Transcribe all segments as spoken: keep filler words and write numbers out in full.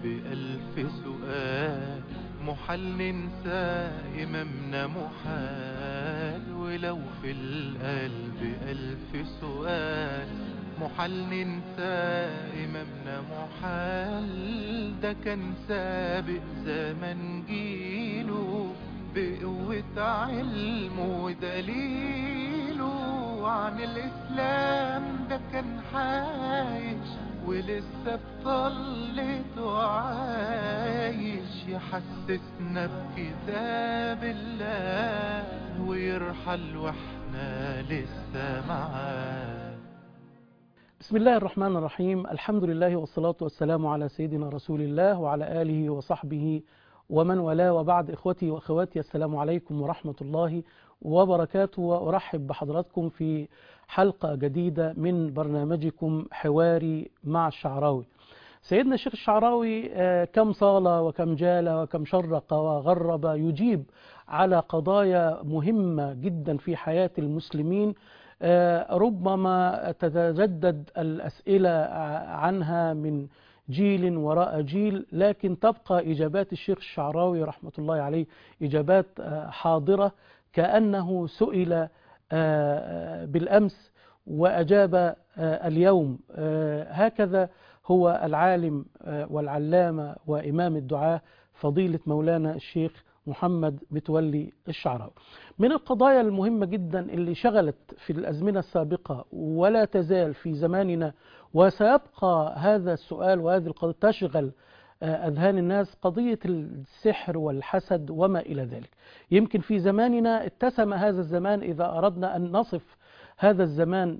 بألف سؤال، محال ننسى إمامنا محال. ولو في القلب ألف سؤال، محال ننسى إمامنا محال. ده كان سابق زمن جيله بقوة علمه ودليله عن الإسلام. ده كان عايش ولسه بطلته عايش، يحسسنا بكتاب الله ويرحل واحنا لسه معاه. بسم الله الرحمن الرحيم. الحمد لله والصلاة والسلام على سيدنا رسول الله وعلى آله وصحبه ومن والاه، وبعد. إخوتي وأخواتي، السلام عليكم ورحمة الله وبركاته، وأرحب بحضراتكم في حلقة جديدة من برنامجكم حواري مع الشعراوي. سيدنا الشيخ الشعراوي كم صال وكم جال وكم شرق وغرب، يجيب على قضايا مهمة جدا في حياة المسلمين، ربما تتجدد الأسئلة عنها من جيل وراء جيل، لكن تبقى إجابات الشيخ الشعراوي رحمة الله عليه إجابات حاضرة، كأنه سئل بالأمس وأجاب اليوم. هكذا هو العالم والعلامة وإمام الدعاة فضيلة مولانا الشيخ محمد متولي الشعراوي. من القضايا المهمة جدا اللي شغلت في الأزمنة السابقة ولا تزال في زماننا، وسيبقى هذا السؤال وهذه القضية تشغل أذهان الناس، قضية السحر والحسد وما إلى ذلك. يمكن في زماننا اتسم هذا الزمان، إذا أردنا أن نصف هذا الزمان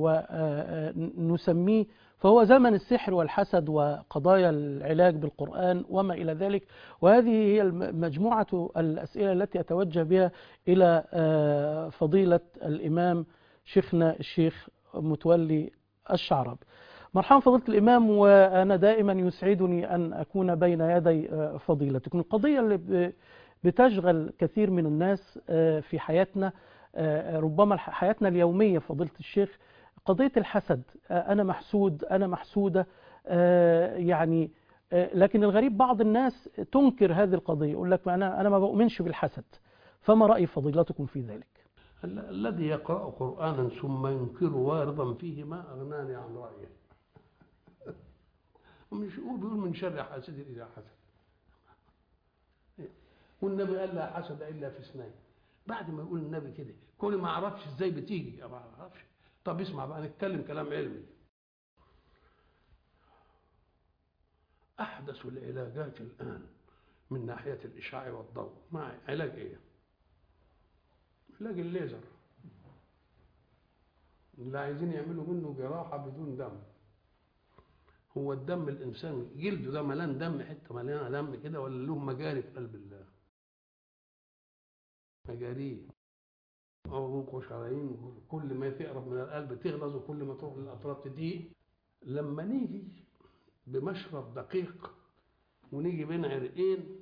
ونسميه، فهو زمن السحر والحسد وقضايا العلاج بالقرآن وما إلى ذلك. وهذه هي مجموعة الأسئلة التي أتوجه بها إلى فضيلة الإمام شيخنا الشيخ متولي الشعراوي. مرحبا فضيلة الإمام، وأنا دائما يسعدني أن أكون بين يدي فضيلتكم. القضية اللي بتشغل كثير من الناس في حياتنا، ربما حياتنا اليومية، فضيلة الشيخ، قضية الحسد. أنا محسود، أنا محسودة، يعني لكن الغريب بعض الناس تنكر هذه القضية، يقول لك أنا أنا ما بؤمنش بالحسد. فما رأي فضيلتكم في ذلك؟ الذي يقرأ قرآنا ثم ينكر وارضا فيه ما أغناني عن رأيه. مش هو بيقول من شر حاسد إذا حسد، والنبي قال لا حسد إلا في اثنين. بعد ما يقول النبي كده كل ما أعرفش إزاي بتيجي، ما أعرفش. طب اسمع بقى، نتكلم كلام علمي. أحدث العلاجات الآن من ناحية الإشعاع والضوء، مع علاج إيه؟ علاج الليزر، اللي عايزين يعملوا منه جراحة بدون دم. هو الدم الإنسان جلده ده ملان دم، حتة مليانة دم كده، ولا له مجاري في قلب الله؟ مجاريه عروق وشرايين، كل ما تقرب من القلب تغلظ، وكل ما تروح للأطراف تضيق. لما نيجي بمشرط دقيق ونيجي بين عرقين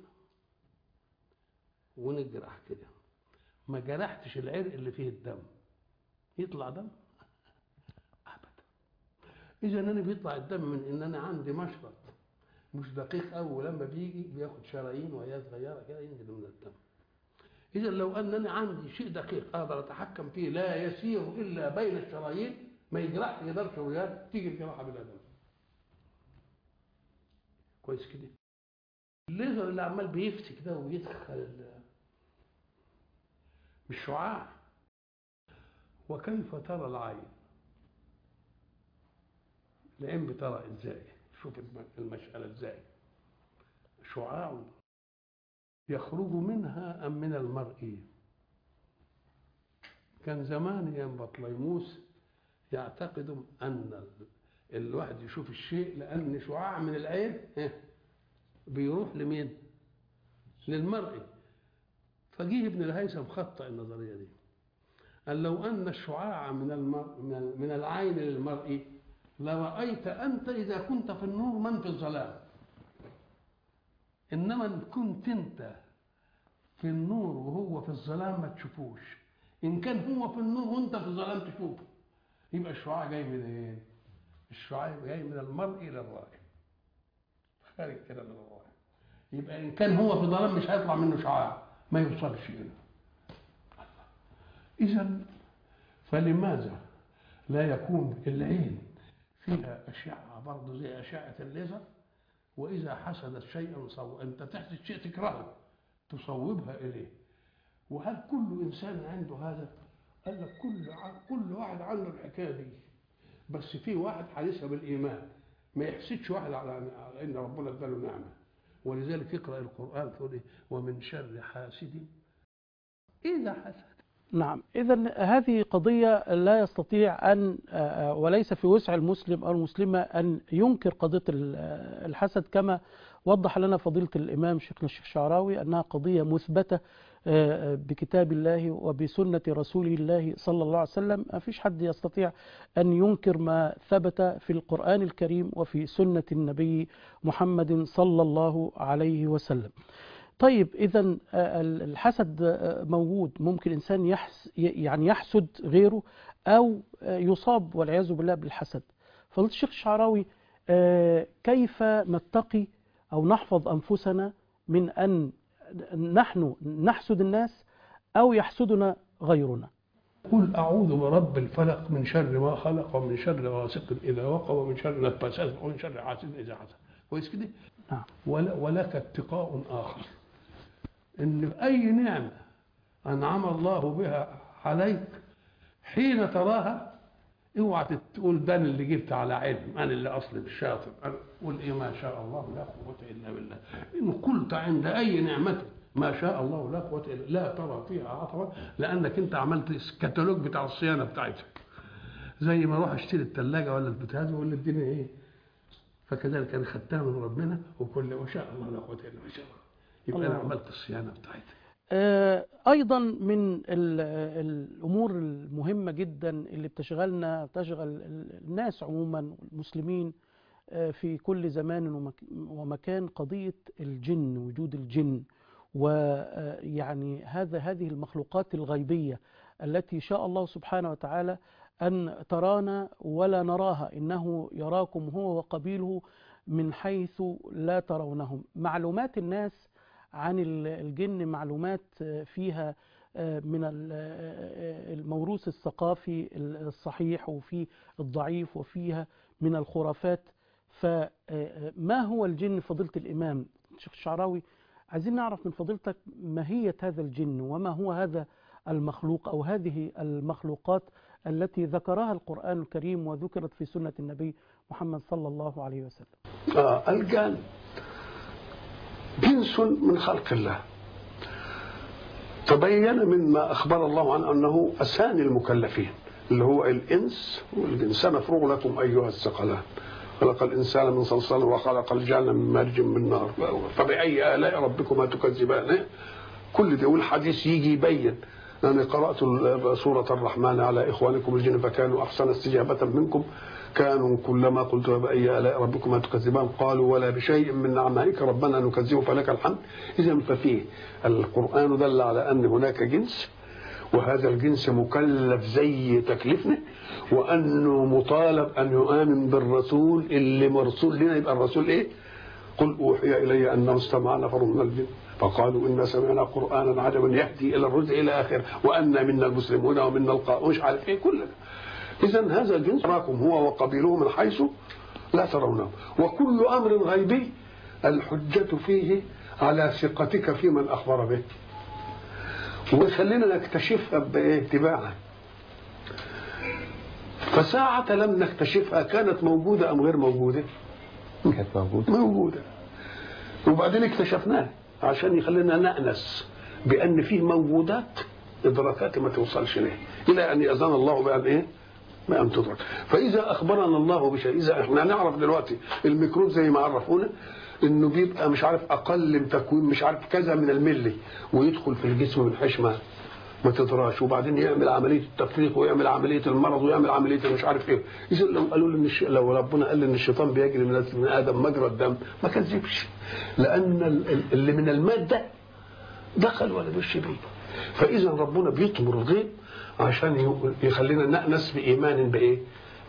ونجرح كده، ما جرحتش العرق اللي فيه الدم، يطلع دم؟ أبدا. إذا أنا بيطلع الدم من إن أنا عندي مشرط مش دقيق أوي، ولما بيجي بياخد شرايين وهي صغيرة كده ينزل من الدم. إذا لو أنني عندي شيء دقيق أقدر أتحكم فيه لا يسير إلا بين الشرايين، ما يجرحش، ما يقدرش وياه تيجي الجراحة بلا دم. كويس كده؟ الليزر اللي عمال بيفتك ده ويدخل بالشعاع، وكيف ترى العين؟ العين بترى ازاي؟ شوف المسألة ازاي. شعاع يخرج منها أم من المرء. كان زمان يا بطليموس يعتقدوا أن الواحد يشوف الشيء لأن شعاع من العين بيروح لمين؟ للمرء. فجيه ابن الهيثم خطأ النظرية دي، قال لو أن الشعاع من المرء من العين للمرء لرأيت أنت إذا كنت في النور من في الظلام، إنما إن كنت أنت في النور وهو في الظلام ما تشوفوش. إن كان هو في النور وأنت في الظلام تشوفه، يبقى الشعاع جاي من إيه؟ الشعاع جاي من المرء إلى الرائي. خارج كده من الروح. يبقى إن كان هو في ظلام مش هيطلع منه شعاع، ما يوصلش هنا. إذا فلماذا لا يكون العين فيها أشعة برضه زي أشعة الليزر؟ وإذا حسدت شيئا صو أنت تحسد شيء تكرهه تصوبها إليه. وهل كل إنسان عنده هذا؟ قال لك كل كل واحد عنده الحكاية دي، بس في واحد حديثها بالإيمان ما يحسدش واحد على إن ربنا اداله نعمة. ولذلك يقرأ القرآن تقول إيه؟ ومن شر حاسد إذا حسد. نعم، إذا هذه قضية لا يستطيع أن وليس في وسع المسلم أو المسلمة أن ينكر قضية الحسد، كما وضح لنا فضيلة الإمام شيخنا الشيخ الشعراوي أنها قضية مثبتة بكتاب الله وبسنة رسوله الله صلى الله عليه وسلم. ما فيش حد يستطيع أن ينكر ما ثبت في القرآن الكريم وفي سنة النبي محمد صلى الله عليه وسلم. طيب، إذا الحسد موجود، ممكن إنسان يحس يعني يحسد غيره أو يصاب والعياذ بالله بالحسد. فضيلة الشيخ الشعراوي، كيف نتقي أو نحفظ أنفسنا من أن نحن نحسد الناس أو يحسدنا غيرنا؟ قل أعوذ برب الفلق من شر ما خلق ومن شر غاسق إذا وقب ومن شر النفاثات ومن شر حاسد إذا حسد. كويس كده؟ نعم. ولك اتقاء آخر، إن أي نعمة أنعم الله بها عليك حين تراها اوعى تقول ده اللي جبت على علم، أنا اللي أصلي بالشاطر، قول إيه ما شاء الله لا قوة إلا بالله. إن قلت عند أي نعمة ما شاء الله لا قوة إلا لا ترى فيها عطبا، لأنك أنت عملت الكتالوج بتاع الصيانة بتاعتك. زي ما أروح أشتري الثلاجة ولا البتاع ولا الدنيا إيه، فكذلك أنا خدتها من ربنا وكل ما شاء الله لا قوة إلا بالله، يبقى أنا عملت الصيانة بتاعتها. أيضا من الأمور المهمة جدا اللي بتشغلنا تشغل الناس عموما المسلمين في كل زمان ومكان قضية الجن، وجود الجن، ويعني هذا هذه المخلوقات الغيبية التي شاء الله سبحانه وتعالى أن ترانا ولا نراها، إنه يراكم هو وقبيله من حيث لا ترونهم. معلومات الناس عن الجن معلومات فيها من الموروث الثقافي الصحيح وفي الضعيف وفيها من الخرافات. فما هو الجن فضيلة الإمام الشيخ الشعراوي؟ عايزين نعرف من فضيلتك ماهية هذا الجن وما هو هذا المخلوق أو هذه المخلوقات التي ذكرها القرآن الكريم وذكرت في سنة النبي محمد صلى الله عليه وسلم. آه الجن جنس من خلق الله، تبين مما أخبر الله عنه أنه أساني المكلفين اللي هو الإنس والجن. سنفرغ لكم أيها الثقلان، خلق الإنسان من صلصال وخلق الجن من مارج من نار، فبأي آلاء ربكما تكذبان. كل ده والحديث يجي يبين. أنا قرأت سورة الرحمن على إخوانكم الجن فكانوا أحسن استجابة منكم، كانوا كلما قلت بأي آلاء ربكما تكذبان قالوا ولا بشيء من نعمائك ربنا نكذب فلك الحمد. إذا ففيه القرآن دل على أن هناك جنس، وهذا الجنس مكلف زي تكليفنا، وأنه مطالب أن يؤمن بالرسول اللي مرسول لنا. يبقى الرسول إيه؟ قل أوحي إلي أنه استمع نفر من الجن فقالوا إنا سمعنا قرآنا عجبا يهدي إلى الرشد إلى آخره وأنا منا المسلمون ومنا القائمون مش عارف إيه كل ده. إذا هذا الجنس راكم هو وقبيله من حيث لا ترونه. وكل أمر غيبي الحجة فيه على ثقتك في من أخبر به، وخلينا نكتشفها باتباعا. فساعة لم نكتشفها كانت موجودة أم غير موجودة؟ كانت موجودة موجودة، وبعدين اكتشفناها عشان يخلينا نأنس بأن فيه موجودات إدراكات ما توصلش ليه إلى أن يأذن الله بأن إيه؟ بأن تدرك. فإذا أخبرنا الله بشيء، إذا إحنا نعرف دلوقتي الميكروب زي ما عرفونا إنه بيبقى مش عارف أقل من تكوين مش عارف كذا من الملي، ويدخل في الجسم من حشمة ما تدراش، وبعدين يعمل عملية التفريق ويعمل عملية المرض ويعمل عملية مش عارف إيه. إذا لو قالوا لي إن الش... لو ربنا قال إن الشيطان بيجري من آدم مجرى الدم ما كذبش، لأن اللي من المادة دخل ولا بش بيه. فإذا ربنا بيطمر الغيب عشان يخلينا نأنس بإيمان بإيه؟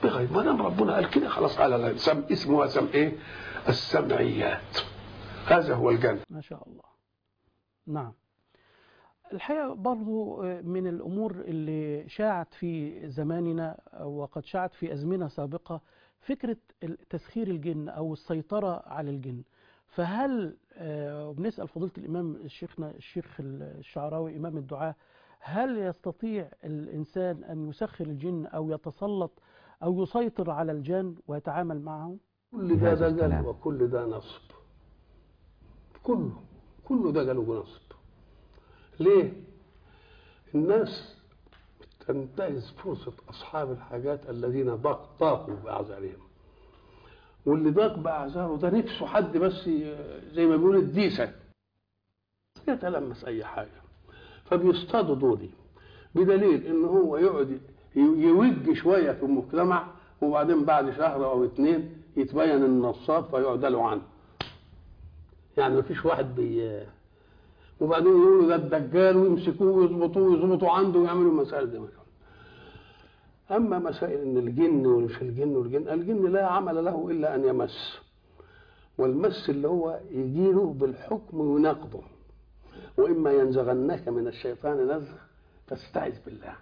بغيب، ما دام ربنا قال كده خلاص على الغيب. سم اسمها سم ايه؟ السمعيات. هذا هو الجنة. ما شاء الله. نعم. الحقيقة برضو من الأمور اللي شاعت في زماننا وقد شاعت في أزمنة سابقة فكرة تسخير الجن أو السيطرة على الجن. فهل وبنسأل فضيلة الإمام الشيخنا الشيخ الشعراوي إمام الدعاء، هل يستطيع الإنسان أن يسخر الجن أو يتسلط أو يسيطر على الجن ويتعامل معهم؟ كل ده دجل وكل ده نصب. كله كله دجل ونصب. ليه؟ الناس تنتهز فرصة أصحاب الحاجات الذين ضاقوا بأعذارهم، واللي ضاق بأعذاره ده نفسه حد بس زي ما بيقول الديسة يتلمس أي حاجة، فبيصطادوا دوري، بدليل إن هو يقعد يوج شوية في المجتمع وبعدين بعد شهر أو اتنين يتبين إن نصاب فيقعد له عنه. يعني مفيش واحد بي وبعدين يقولوا ده الدجال ويمسكوه ويظبطوه ويظبطوا عنده ويعملوا مسائل دي. اما مسائل ان الجن ومش الجن والجن، الجن لا عمل له الا ان يمس، والمس اللي هو يجيله بالحكم ويناقضه. واما ينزغنك من الشيطان نزغ فاستعذ بالله.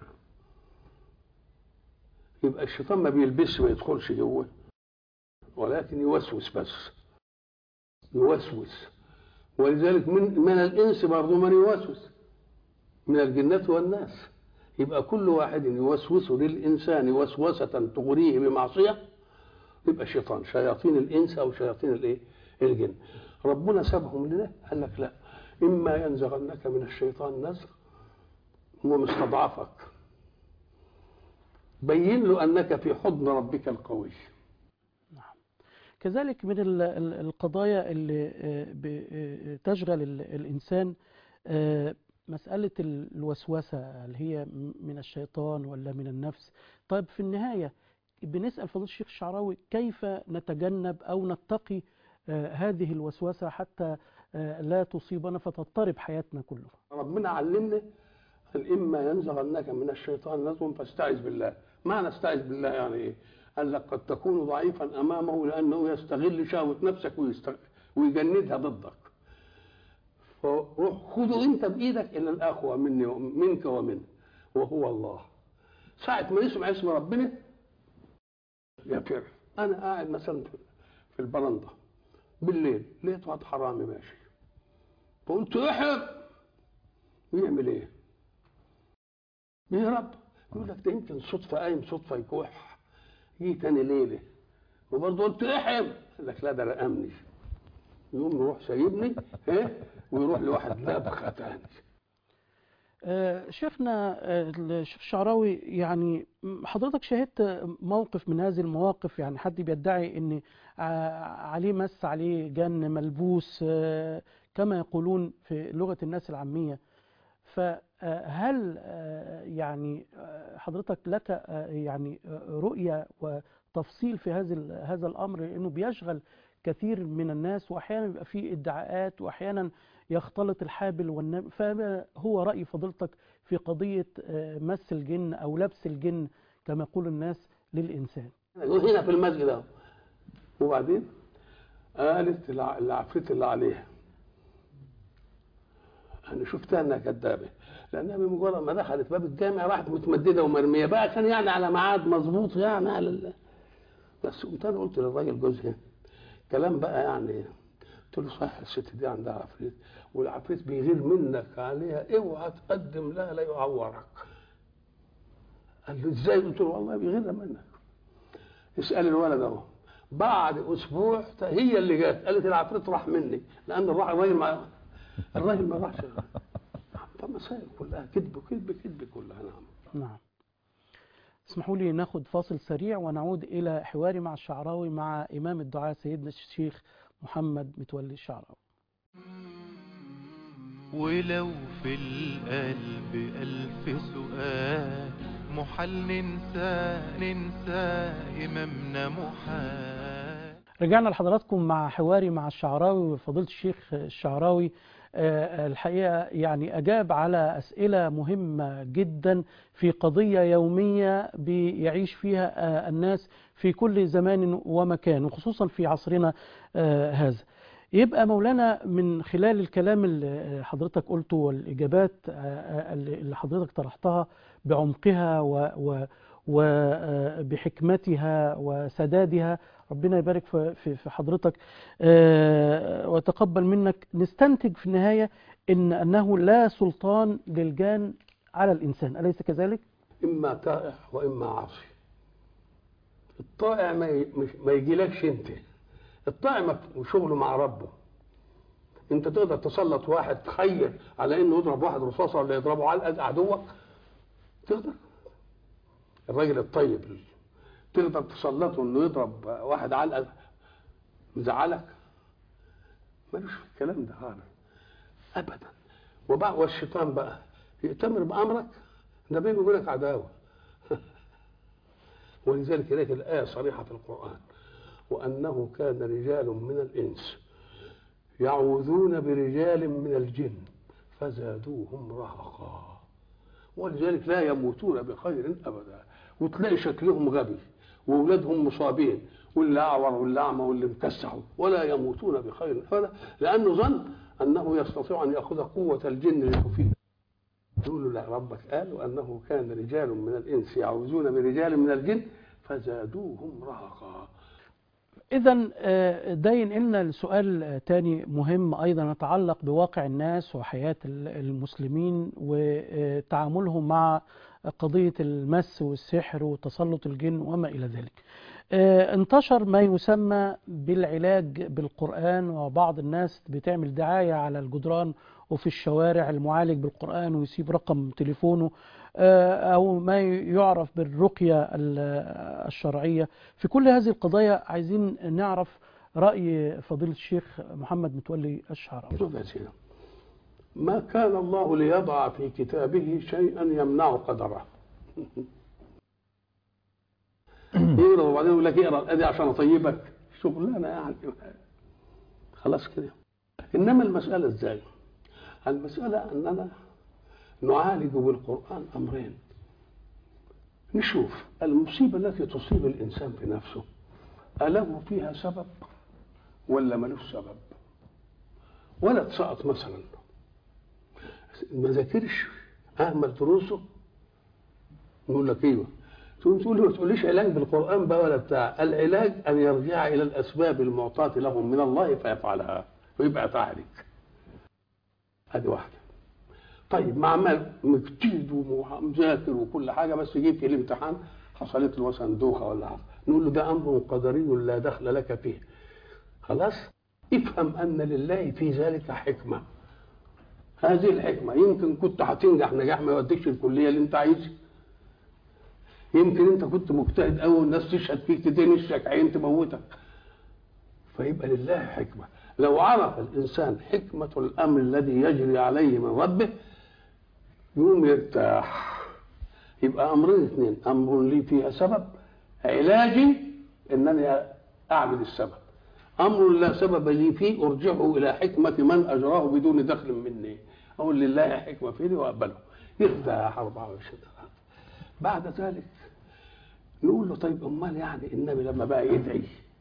يبقى الشيطان ما بيلبسش ما يدخلش جوه، ولكن يوسوس بس يوسوس. ولذلك من من الانس برضه من يوسوس، من الجنات والناس. يبقى كل واحد يوسوس للانسان وسوسه تغريه بمعصيه يبقى شيطان، شياطين الانس او شياطين الايه؟ الجن. ربنا سابهم لنا، قال لك لا، اما ينزغنك من الشيطان نزغ، هو مستضعفك، بين له انك في حضن ربك القوي. كذلك من القضايا اللي تشغل الإنسان مسألة الوسوسة، هل هي من الشيطان ولا من النفس؟ طيب في النهاية بنسأل فضيلة الشيخ الشعراوي كيف نتجنب أو نتقي هذه الوسوسة حتى لا تصيبنا فتضطرب حياتنا كلها؟ ربنا علمنا إما ينزغنك من الشيطان نزغ فاستعذ بالله. ما نستعذ بالله يعني إيه؟ قال لك قد تكون ضعيفا امامه لانه يستغل شهوه نفسك ويستغل ويجندها ضدك، فروح خذه انت بايدك الى الاقوى مني منك ومنه وهو الله. ساعه ما يسمع اسم ربنا يفر. انا قاعد مثلا في البرندة بالليل لقيت واحد حرامي ماشي، فقلت احب يعمل ايه؟ يهرب. يقول لك ده يمكن صدفه قايم صدفه يكوح يجي تاني ليله وبرضه قلت احب، قال لك لا ده رقمني. يقوم يروح سايبني ايه ويروح لواحد لبخه تاني. آه شيخنا آه الشيخ الشعراوي، يعني حضرتك شاهدت موقف من هذه المواقف، يعني حد بيدعي ان آه عليه مس عليه جن ملبوس آه كما يقولون في لغه الناس العاميه، فهل يعني حضرتك لك يعني رؤية وتفصيل في هذا هذا الأمر، لأنه بيشغل كثير من الناس وأحيانا بيبقى فيه ادعاءات وأحيانا يختلط الحابل والنابل، فما هو رأي فضيلتك في قضية مس الجن أو لبس الجن كما يقول الناس للإنسان؟ هنا في المسجد اهو، وبعدين قالت العفريت اللي عليها، أنا شفتها إنها كدابة، لأنها بمجرد ما دخلت باب الجامع راحت متمددة ومرمية بقى، كان يعني على ميعاد مظبوط يعني على ال... بس قمت أنا قلت للراجل جوزها كلام بقى يعني، قلت له صح الست دي عندها عفريت والعفريت بيغير منك عليها، اوعى تقدم لها لا يعورك. قال له ازاي؟ قلت له والله بيغير منك، اسأل الولد اهو. بعد أسبوع هي اللي جت قالت العفريت راح مني، لأن الراجل ما الراجل ما راحش. فالمسائل كلها كذب كذب كذب كلها. نعم نعم. اسمحوا لي ناخد فاصل سريع ونعود إلى حواري مع الشعراوي مع إمام الدعاء سيدنا الشيخ محمد متولي الشعراوي. ولو في القلب ألف سؤال محال ننسى ننسى إمامنا محال. رجعنا لحضراتكم مع حواري مع الشعراوي وفضيلة الشيخ الشعراوي. الحقيقة يعني أجاب على أسئلة مهمة جدا في قضية يومية بيعيش فيها الناس في كل زمان ومكان، وخصوصا في عصرنا هذا. يبقى مولانا من خلال الكلام اللي حضرتك قلته والإجابات اللي حضرتك طرحتها بعمقها وبحكمتها وسدادها، ربنا يبارك في في حضرتك وتقبل منك، نستنتج في النهاية إن أنه لا سلطان للجان على الإنسان، أليس كذلك؟ إما طائع وإما عاصي. الطائع ما ما يجيلكش أنت، الطائع شغله مع ربه. أنت تقدر تسلط واحد تخير على إنه يضرب واحد رصاصة ولا يضربه علقة عدوك؟ تقدر؟ الراجل الطيب تقدر تسلطه إنه يضرب واحد علقة مزعلك؟ ملوش في الكلام ده خالص أبدا. وبقى والشيطان بقى يأتمر بأمرك، ده بينه وبينك عداوة. ولذلك هناك الآية صريحة في القرآن: وأنه كان رجال من الإنس يعوذون برجال من الجن فزادوهم رهقا. ولذلك لا يموتون بخير أبدا. وتلاقي شكلهم غبي وأولادهم مصابين، واللي أعور واللي أعمى واللي مكسحوا، ولا يموتون بخير أبدا، لأنه ظن أنه يستطيع أن يأخذ قوة الجن لتفيد. يقول له لا، ربك قال وأنه كان رجال من الإنس يعوذون برجال من الجن فزادوهم رهقا. إذن ده ينقلنا لسؤال تاني مهم أيضا يتعلق بواقع الناس وحياة المسلمين وتعاملهم مع قضية المس والسحر وتسلط الجن وما إلى ذلك. انتشر ما يسمى بالعلاج بالقرآن، وبعض الناس بتعمل دعاية على الجدران وفي الشوارع المعالج بالقرآن ويسيب رقم تليفونه، أو ما يعرف بالرقية الشرعية. في كل هذه القضايا عايزين نعرف رأي فضيلة الشيخ محمد متولي الشعراوي. ما كان الله ليضع في كتابه شيئا يمنع قدره. يقرأ وبعدين يقول لك اقرأ الآية عشان أطيبك، شغلانة يعني خلاص كده. إنما المسألة إزاي؟ المسألة أننا نعالج بالقرآن أمرين. نشوف المصيبة التي تصيب الإنسان في نفسه أله فيها سبب ولا ملوش سبب؟ ولا تسقط مثلا ما ذاكرش أهمل دروسه، نقول لك ايوه، تقول له ما تقوليش علاج بالقرآن بقى ولا بتاع. العلاج أن يرجع إلى الأسباب المعطاة لهم من الله فيفعلها ويبقى تعالج. هذه واحدة. طيب مع ما مجتهد ومذاكر وكل حاجة، بس يجيب في الامتحان حصلت له مثلا دوخة ولا حاجة، نقول له ده أمر قدري لا دخل لك فيه. خلاص؟ افهم أن لله في ذلك حكمة. هذه الحكمة يمكن كنت هتنجح نجاح ما يوديكش الكلية اللي أنت عايزها. يمكن أنت كنت مجتهد أوي والناس تشهد فيك تدنشك عين تموتك. فيبقى لله حكمة. لو عرف الإنسان حكمة الأمر الذي يجري عليه من ربه يقوم يرتاح. يبقى أمرين اثنين: أمر لي فيها سبب علاجي إنني أعمل السبب، أمر لا سبب لي فيه أرجعه إلى حكمة من أجراه بدون دخل مني، أقول لله حكمة فيه وأقبله، يرتاح أربعة وعشرين. بعد ذلك نقول له طيب أمال يعني النبي لما بقى يدعي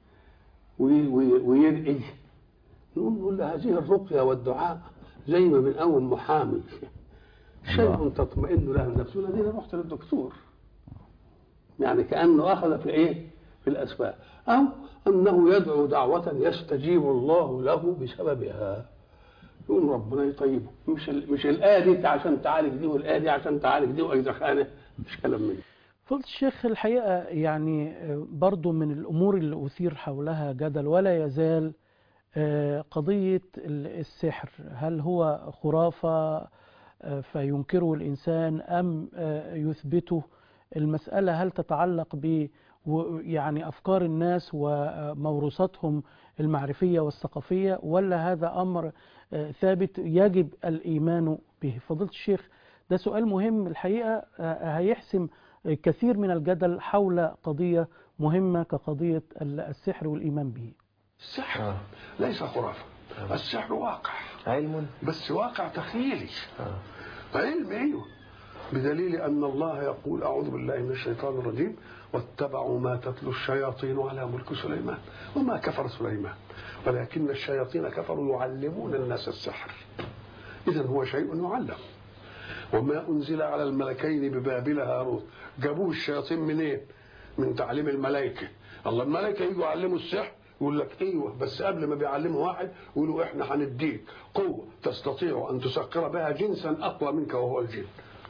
ويرقي، نقول له هذه الرقية والدعاء زي ما بنقوم محامي شيء تطمئن له النفس. الذين رحت للدكتور يعني كأنه أخذ في إيه؟ في الأسباب. أو أنه يدعو دعوة يستجيب الله له بسببها، يقول ربنا يطيبه. مش مش الآية دي عشان تعالج دي والآية دي عشان تعالج دي وإذا خانه، مش كلام مني. فضيلة الشيخ الحقيقة يعني برضو من الأمور اللي أثير حولها جدل ولا يزال قضية السحر. هل هو خرافة فينكره الإنسان أم يثبته؟ المسألة هل تتعلق ب يعني أفكار الناس وموروثاتهم المعرفية والثقافية، ولا هذا أمر ثابت يجب الإيمان به؟ فضيلة الشيخ ده سؤال مهم الحقيقة، هيحسم كثير من الجدل حول قضية مهمة كقضية السحر والإيمان به. السحر آه. ليس خرافة. آه. السحر واقع، علم، بس واقع تخيلي. آه. علم ايوه، بدليل ان الله يقول اعوذ بالله من الشيطان الرجيم واتبعوا ما تتلو الشياطين على ملك سليمان وما كفر سليمان ولكن الشياطين كفروا يعلمون الناس السحر. اذا هو شيء يعلم. وما انزل على الملكين ببابل هاروت، جابوه الشياطين منين؟ من تعليم الملائكه. الله الملائكه يجوا يعلموا السحر، يقول لك ايوه، بس قبل ما بيعلموا واحد يقولوا احنا هنديك قوه تستطيع ان تسخر بها جنسا اقوى منك وهو الجن.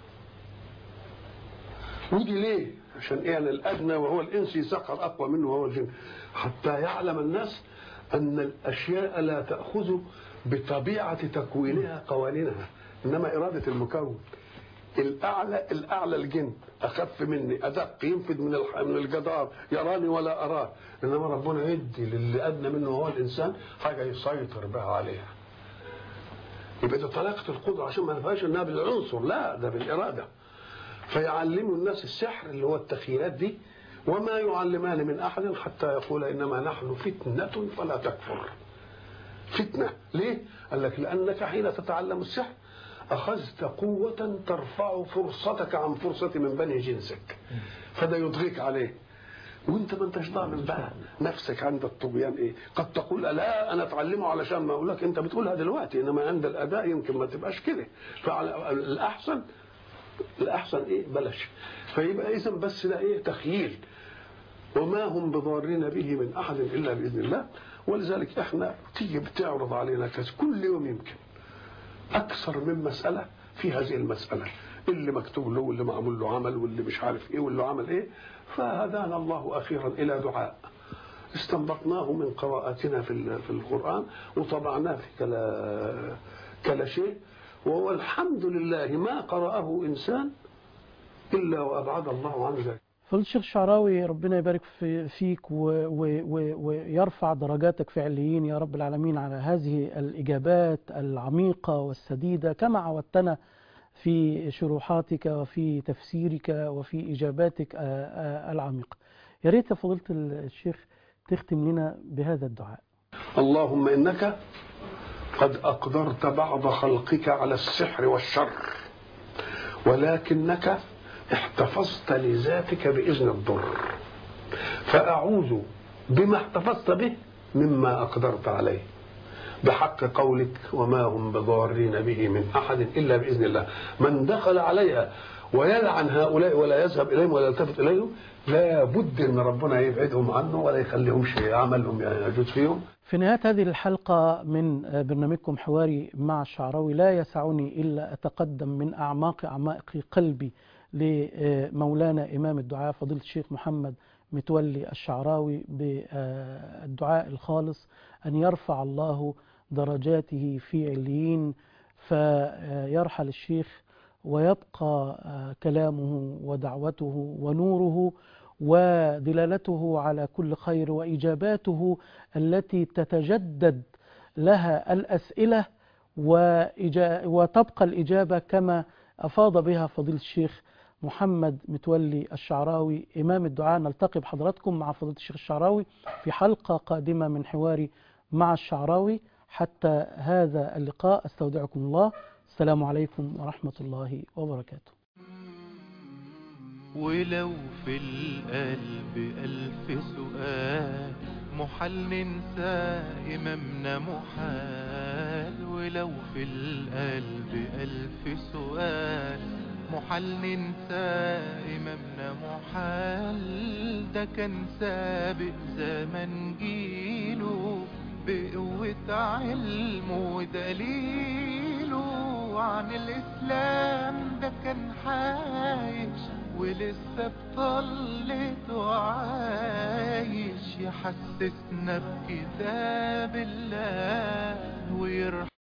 ودي ليه؟ عشان ايه؟ الادنى وهو الانس يسخر اقوى منه وهو الجن، حتى يعلم الناس ان الاشياء لا تاخذ بطبيعه تكوينها قوانينها، انما اراده المكون. الاعلى الاعلى الجن اخف مني، ادق ينفذ من من الجدار، يراني ولا اراه، انما ربنا يدي للي ادنى منه وهو الانسان حاجه يسيطر بها عليها. يبقى ده طلاقه القدره، عشان ما نفهمش انها بالعنصر، لا ده بالاراده. فيعلموا الناس السحر اللي هو التخيلات دي، وما يعلمان من احد حتى يقول انما نحن فتنه فلا تكفر. فتنه ليه؟ قال لك لانك حين تتعلم السحر أخذت قوة ترفع فرصتك عن فرصة من بني جنسك، فده يضغيك عليه، وانت ما انتش ضامن بقى نفسك عند الطغيان ايه. قد تقول لا انا اتعلمه علشان ما اقول لك انت بتقولها دلوقتي، انما عند الاداء يمكن ما تبقاش كده. فالاحسن الاحسن ايه؟ بلاش. فيبقى اذا بس ده ايه؟ تخييل، وما هم بضارين به من احد الا باذن الله. ولذلك احنا تيجي بتعرض علينا كل يوم يمكن أكثر من مسألة في هذه المسألة، اللي مكتوب له واللي معمول له عمل واللي مش عارف إيه واللي عمل إيه. فهدانا الله أخيرا إلى دعاء استنبطناه من قراءتنا في في القرآن وطبعناه في كلا كلا شيء، وهو الحمد لله ما قرأه إنسان إلا وأبعد الله عنه ذلك. فضيلة الشيخ الشعراوي ربنا يبارك في فيك ويرفع درجاتك في عليين يا رب العالمين على هذه الإجابات العميقة والسديدة كما عودتنا في شروحاتك وفي تفسيرك وفي إجاباتك العميقة. يا ريت يا فضيلة الشيخ تختم لنا بهذا الدعاء. اللهم إنك قد أقدرت بعض خلقك على السحر والشر، ولكنك احتفظت لذاتك بإذن الضر، فأعوذ بما احتفظت به مما أقدرت عليه، بحق قولك وما هم بضارين به من أحد إلا بإذن الله. من دخل عليها ويلعن هؤلاء ولا يذهب إليهم ولا يلتفت إليهم لا بد أن ربنا يبعدهم عنه ولا يخليهمش عملهم يجوز فيهم. في نهاية هذه الحلقة من برنامجكم حواري مع الشعراوي لا يسعني إلا أتقدم من أعماق أعماق قلبي لمولانا إمام الدعاء فضيلة الشيخ محمد متولي الشعراوي بالدعاء الخالص أن يرفع الله درجاته في عليين، فيرحل الشيخ ويبقى كلامه ودعوته ونوره ودلالته على كل خير وإجاباته التي تتجدد لها الأسئلة وتبقى الإجابة كما أفاض بها فضيلة الشيخ محمد متولي الشعراوي إمام الدعاء. نلتقي بحضراتكم مع فضيلة الشيخ الشعراوي في حلقة قادمة من حواري مع الشعراوي. حتى هذا اللقاء أستودعكم الله، السلام عليكم ورحمة الله وبركاته. ولو في القلب ألف سؤال محال ننسى إمامنا محال، ولو في القلب ألف سؤال محال ننسى إمامنا محال. ده كان سابق زمن جيله بقوة علمه ودليله عن الإسلام، ده كان عايش ولسه بطلته عايش يحسسنا بكتاب الله ويرحم